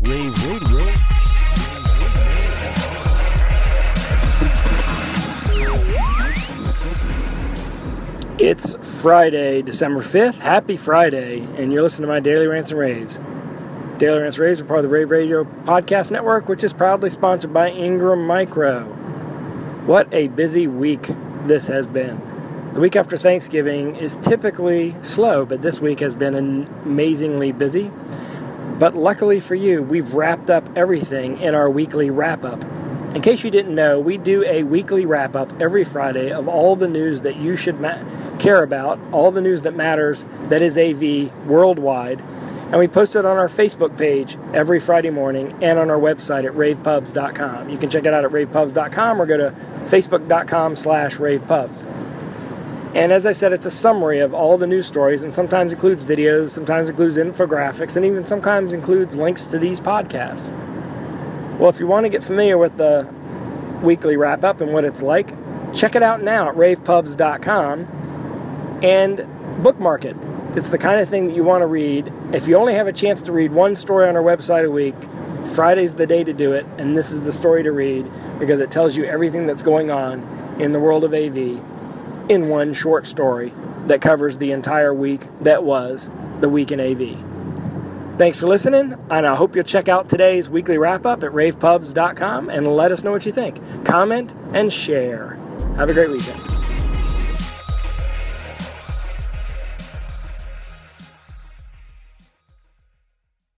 Rave Radio. It's Friday, December 5th. Happy Friday, and you're listening to my Daily Rants and Raves. Daily Rants and Raves are part of the Rave Radio Podcast Network, which is proudly sponsored by Ingram Micro. What a busy week this has been. The week after Thanksgiving is typically slow, but this week has been amazingly busy. But luckily for you, we've wrapped up everything in our weekly wrap-up. In case you didn't know, we do a weekly wrap-up every Friday of all the news that you should care about, all the news that matters that is AV worldwide. And we post it on our Facebook page every Friday morning and on our website at ravepubs.com. You can check it out at ravepubs.com or go to facebook.com/ravepubs. And as I said, it's a summary of all the news stories, and sometimes includes videos, sometimes includes infographics, and even sometimes includes links to these podcasts. Well, if you want to get familiar with the weekly wrap-up and what it's like, check it out now at ravepubs.com and bookmark it. It's the kind of thing that you want to read. If you only have a chance to read one story on our website a week, Friday's the day to do it, and this is the story to read because it tells you everything that's going on in the world of AV in one short story that covers the entire week that was the week in AV. Thanks for listening, and I hope you'll check out today's weekly wrap-up at ravepubs.com and let us know what you think. Comment and share. Have a great weekend.